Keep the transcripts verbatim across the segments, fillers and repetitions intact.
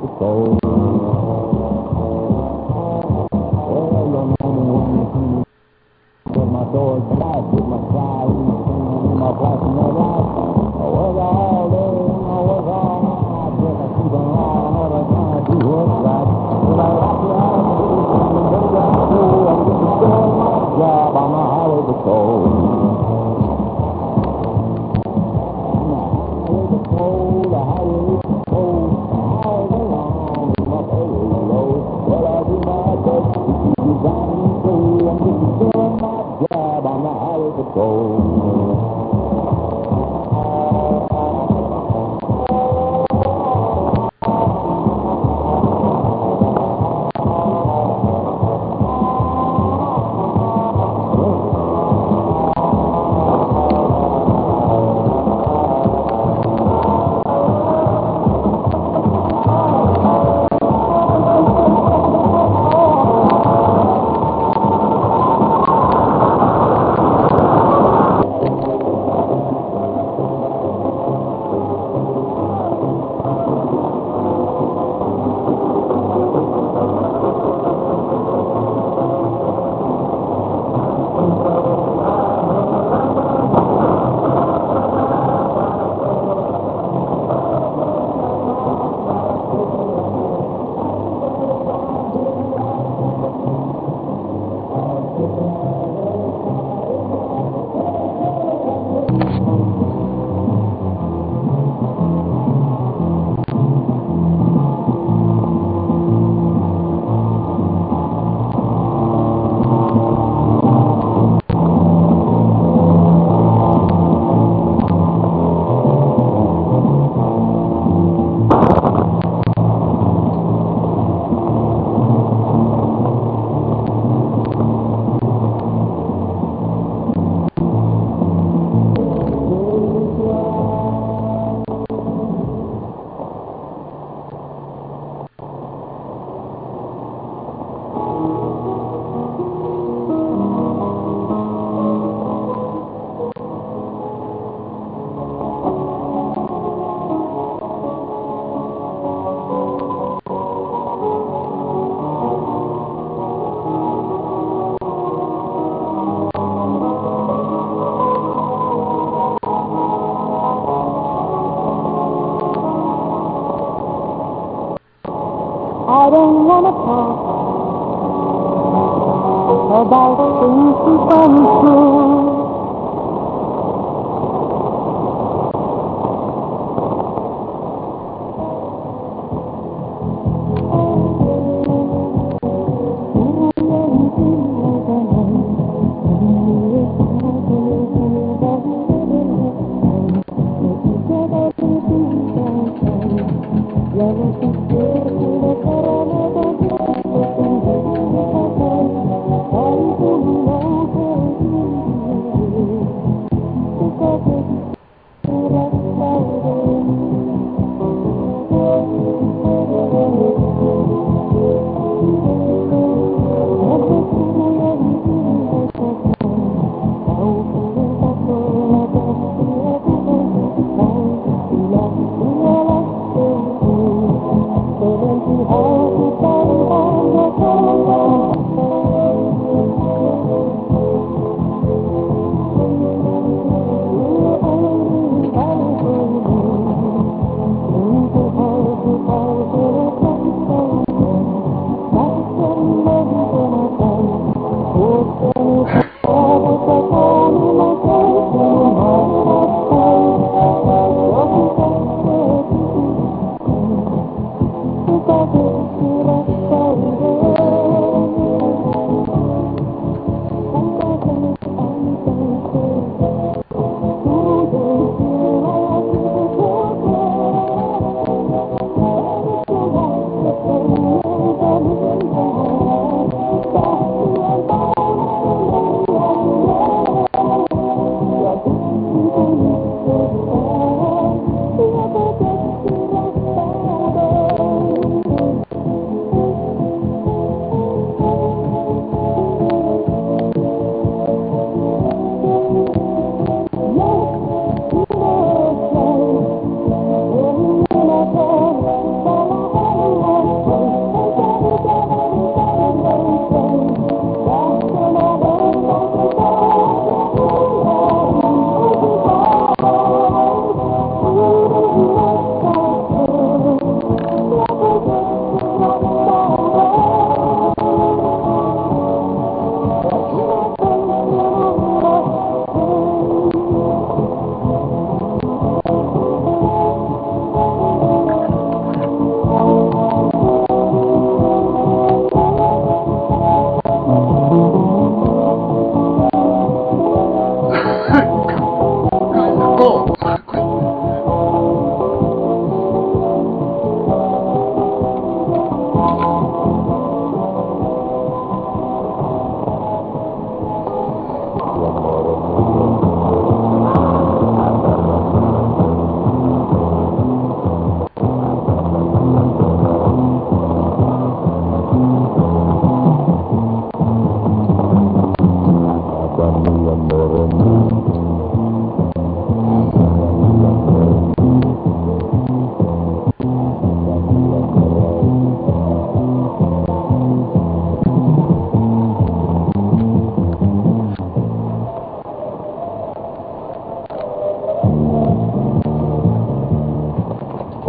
the soul. Well, your mommy when you see me, with my doors flat, with my side, with my flashing red light. I work all day and I work all night, just I keep on lying every time I do what's right. If I like you out of the and the day I go, I'm just doing my job on the highway patrol. I don't want to talk about things we've gone through.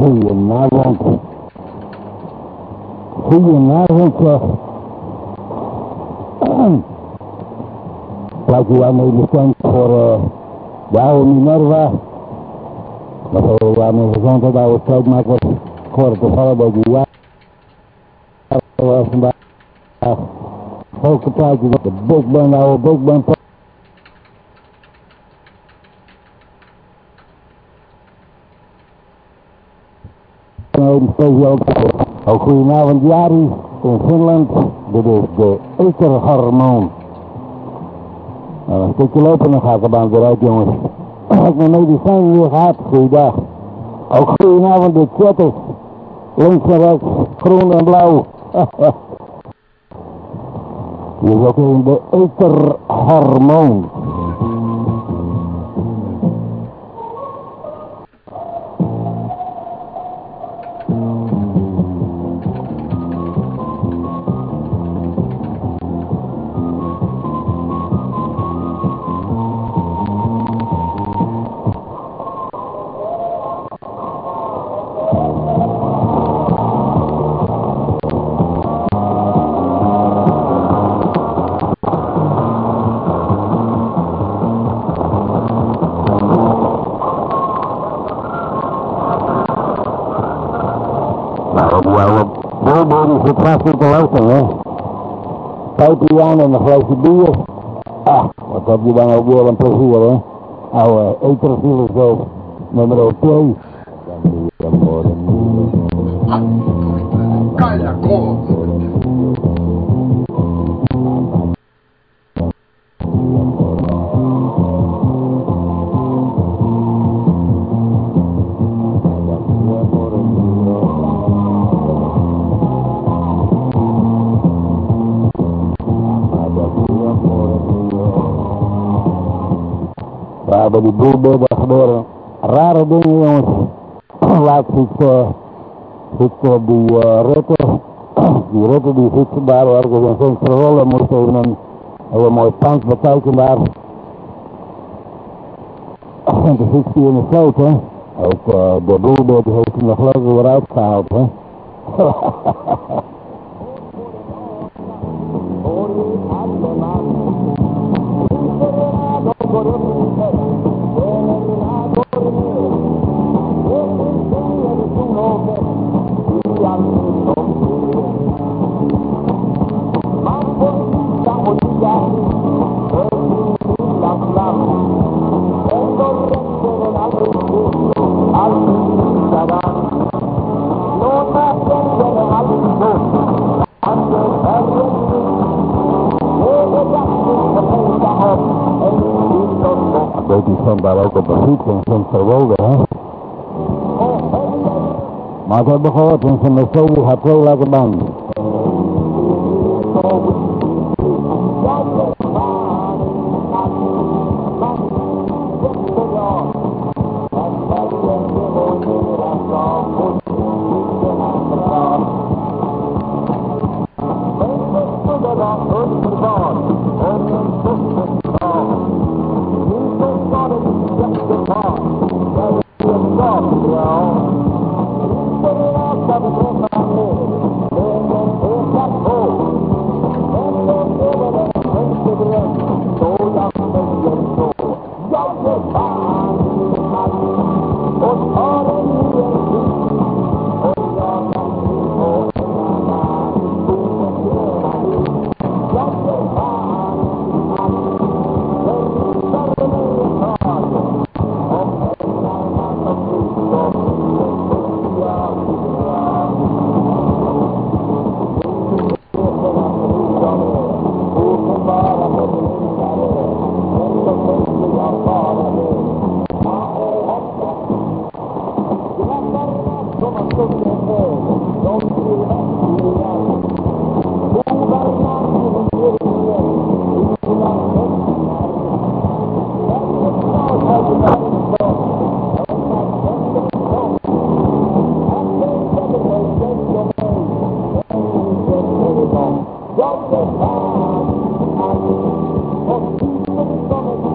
Goedenavond. Goedenavond, zeg. Plaatje waarmee bekend voor uh, de oude Minerva. Dat we waarmee gezondheid oude strijdmakers. Ik hoor toevallig dat die jaar was vandaag. Volkenplaatje dat de Big Band, oude Big Band. Ook goedenavond Jari in Finland. Dit is de etherhormoon. Nou, een stukje lopen dan gaat de baan weer uit, jongens. Ik heb mijn medicijn weer gehad. Goeiedag. Ook goedenavond de chatters. Links en rechts, groen en blauw. Hier is ook in de etherhormoon. Het was niet te lopen, hè. Pijpje aan en een glaasje bier. Ah, wat heb je dan ook weer een plezier, hè. Oude eterfilosoof nummer twee. Calla, cojo. Ja, bij die boelbeelden gebeuren rare dingen, jongens. Laatst zit, uh, zit uh, die uh, Rutte, die Rutte die zit daar ergens in Vensterol en moest even een hele mooi pand bekijken daar. En toen zit hij in de sloot, hè. Ook uh, de boelbeeld heeft hem nog gelukkig weer uitgehaald, hè. Die stond daar ook op de fiets in Vensterwolde, hè. Maar ik heb gehoord, in zijn Mercedes had twee lekker banden.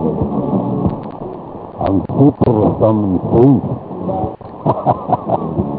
I'm super from food.